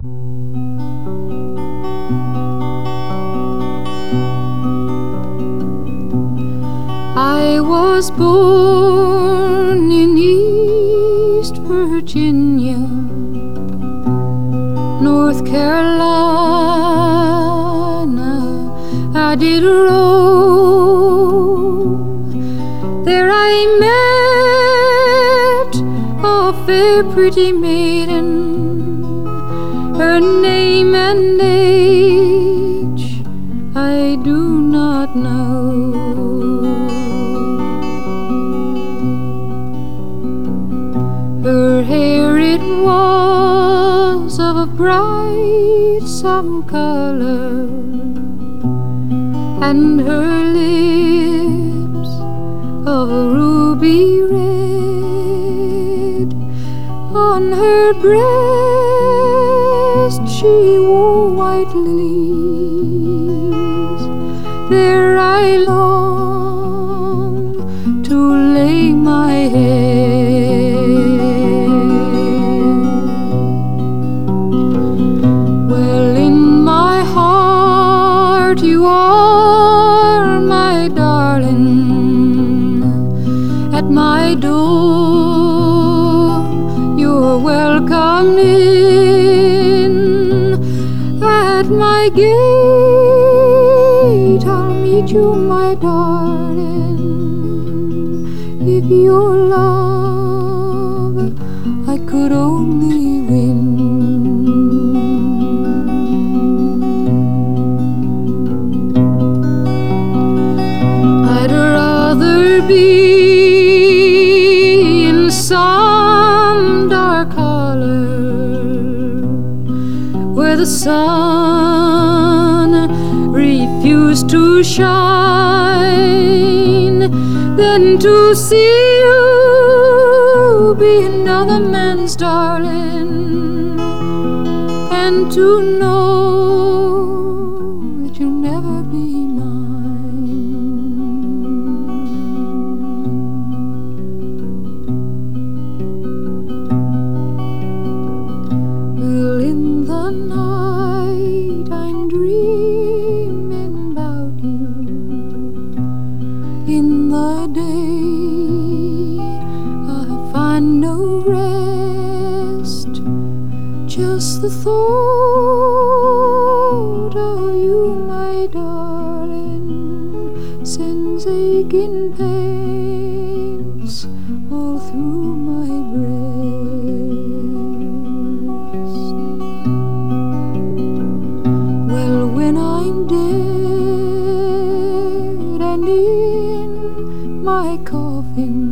I was born in East Virginia, North Carolina, I did roam. There I met a fair pretty maiden, her name and age I do not know. Her hair it was of a bright some color, and her lips of a ruby red. On her breast she wore white lilies. There I long to lay my head. You are my darling. At my door you're welcome in. At my gate I'll meet you, my darling. If your love I could only win. Be in some dark hollow where the sun refused to shine, than to see you be another man's darling, and to know that you'll never be just the thought of you, my darling, sends aching pains all through my breast. Well, when I'm dead and in my coffin,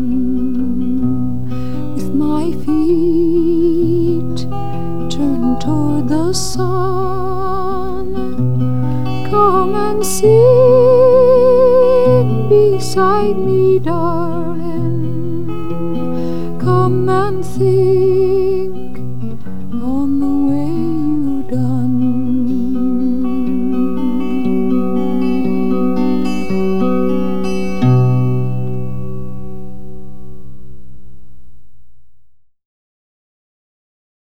with my feet turned toward the sun, come and sit beside me, darling. Come and think